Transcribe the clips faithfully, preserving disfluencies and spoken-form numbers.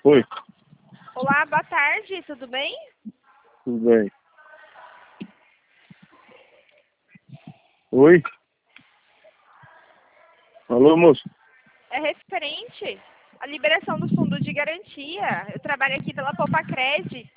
Oi, Olá, boa tarde, tudo bem? tudo bem? Oi? Alô, moço? É referente à liberação do fundo de garantia. Eu trabalho aqui pela Popacred.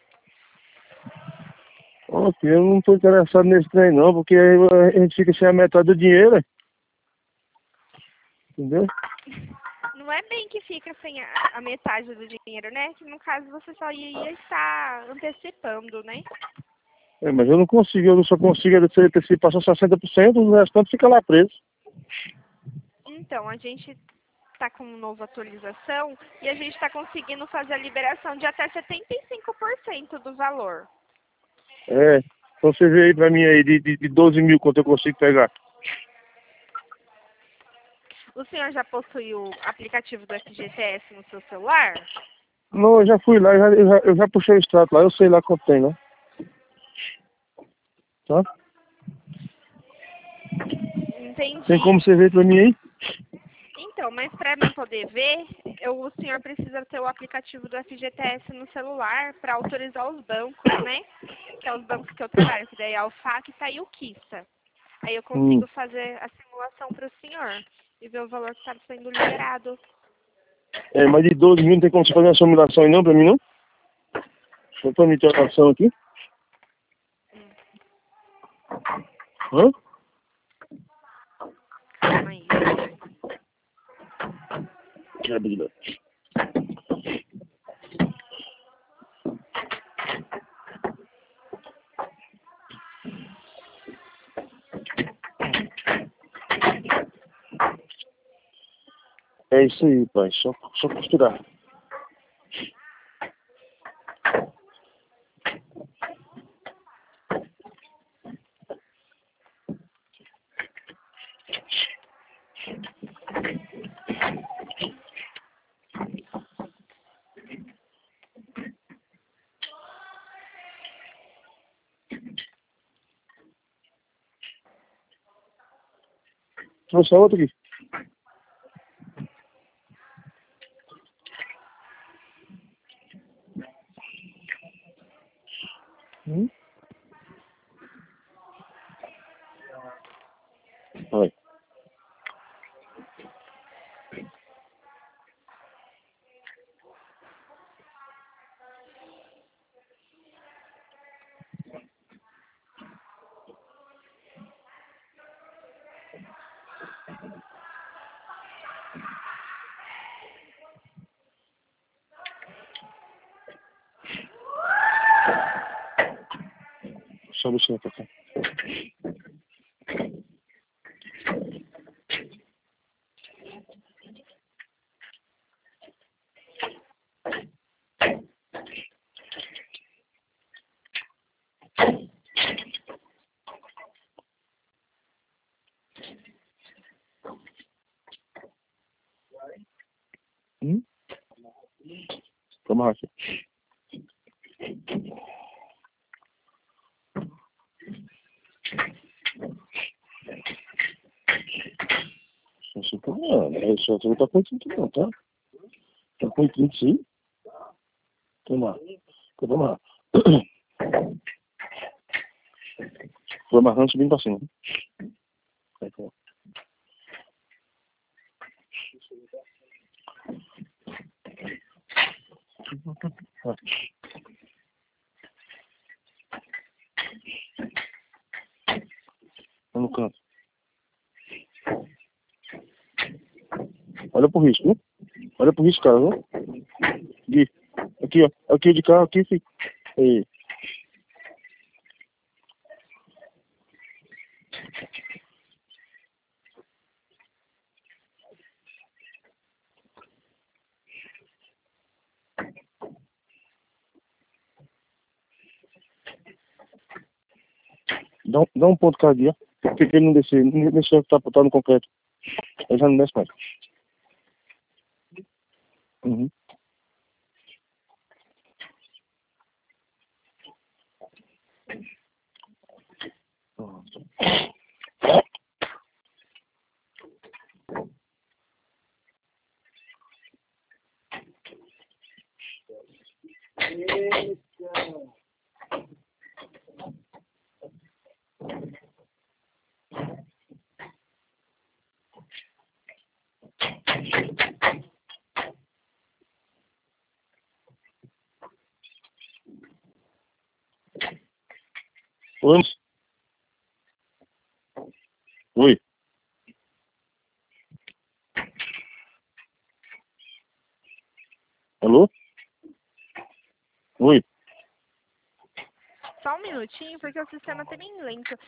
Ó, filho, eu não tô interessado nesse trem não, porque aí a gente fica sem a metade do dinheiro, né? Entendeu? Não é bem que fica sem a, a metade do dinheiro, né? Que no caso você só ia estar antecipando, né? É, mas eu não consigo, eu só consigo antecipar só sessenta por cento, o restante fica lá preso. Então, a gente está com uma nova atualização e a gente está conseguindo fazer a liberação de até setenta e cinco por cento do valor. É, então você vê aí pra mim aí, de, de, de doze mil quanto eu consigo pegar. O senhor já possui o aplicativo do F G T S no seu celular? Não, eu já fui lá, eu já, eu já, eu já puxei o extrato lá, eu sei lá quanto tem, né? Tá? Entendi. Tem como você ver pra mim aí? Então, mas para mim poder ver, eu, o senhor precisa ter o aplicativo do F G T S no celular para autorizar os bancos, né? Que é os bancos que eu trabalho, que daí é o F A C e o Kissa. Aí eu Hum. consigo fazer a simulação para o senhor e ver o valor que está sendo liberado. É, mas de doze mil não tem como você fazer uma simulação aí não pra mim não? Deixa eu permitir a ação aqui. Hã? Calma aí. Que abrir. É isso aí, pai. Só, só costurar. Trouxe a outra aqui. Hum? Vai. Só deixa eu pra cá. Hum? Vamos aqui. Só tá, é só não tá com trinta não, tá? Tá com trinta sim. Toma. Vamos lá. Vou amarrando subindo pra cima. Vai, vai. Vai. Tá no canto. Olha pro risco, viu? Olha pro risco, cara, viu? Gui. Aqui, ó. Aqui de carro, aqui, filho. Aí. Dá, um- dá um ponto cada dia. Porque ele não descer, não descer, tá, tá no concreto. Ele já não desce mais. Uhum. Oi. Oi. Alô? Oi. Só um minutinho, porque o sistema tá bem lento.